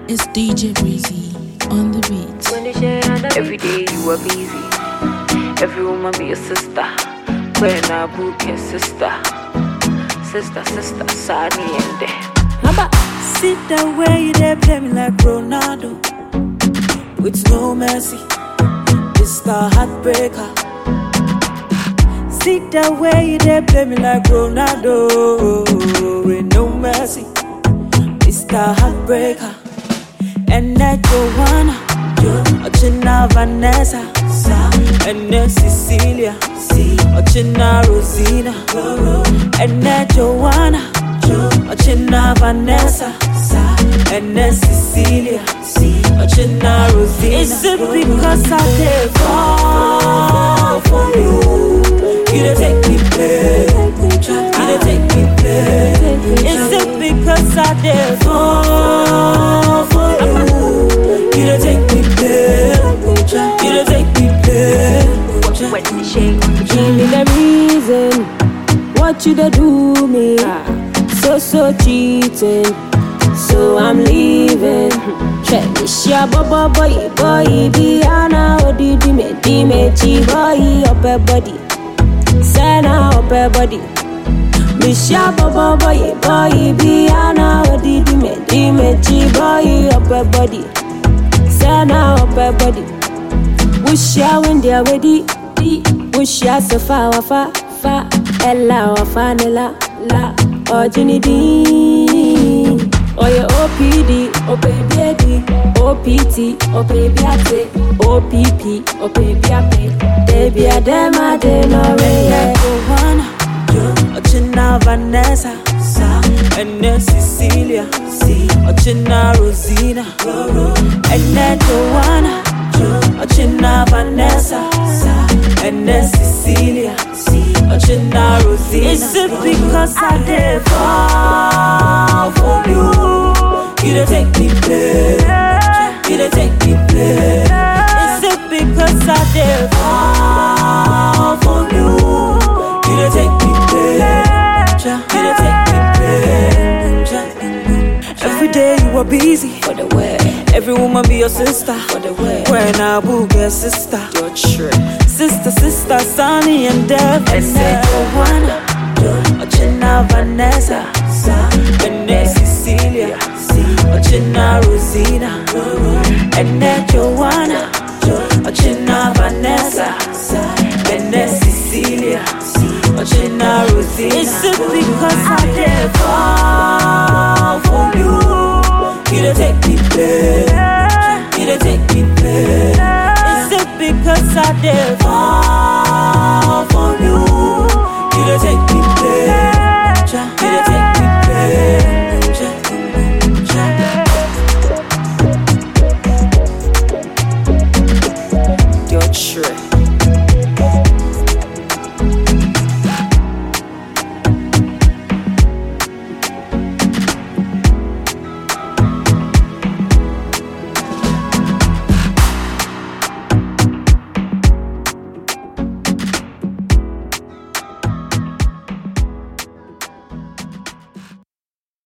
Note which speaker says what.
Speaker 1: It's DJ Breezy on the beat.
Speaker 2: Every day you are busy. Every woman be a sister. When I book your sister. Sister, Sani and them.
Speaker 3: Haba, sit that way they play me like Ronaldo. With no mercy, Mr. Heartbreaker. Sit that way they play me like Ronaldo. With no mercy, Mr. Heartbreaker. And that Joanna, Ochina Vanessa, and then Cecilia, Ochina Rosina, and that Joanna, Ochina Vanessa, and then Cecilia, Ochina Rosina. Is it because I did fall for you? You don't take me play, you don't take me play. Is it because I did fall for you? You don't take me play, you don't take me play.
Speaker 4: Give me the reason, what you da do me? So cheating, so I'm leaving. Check me, shia boy, Diana, Odi me, chi boy, up a body, Sana up a body. Misha boy, Diana, Odi me, chi boy, up a body, Sana up a body. Wisha when they're ready, wisha so fa, ella fa nela, la. Orginity, oh your OPD, oh baby, OPT, oh baby ate, OPP, oh baby ape, baby adema de no re.
Speaker 3: Joanna, Ochina Vanessa, and then Cecilia, Ochina Rosina, and then Joanna, Ochina Vanessa, and then Cecilia, Ochina Rosina. Is it because I did fall for you? You don't take me play, you don't take me play. Is it because I did fall for you? You don't take me play, you don't take me play. Every day you are busy for the way. Every woman be your sister for the way. When I book your sister, your trick. Sister, Sunny and Dev, and then Joanna, Ochina Vanessa, and then Cecilia, Ochina Rosina, and then Joanna, Ochina Vanessa, and then Cecilia, Ochina Rosina. Is it because I did fall for you? You don't take me play, you don't take me play. Is it because I did fall for you? You don't take me play, you don't take me play. Your trick.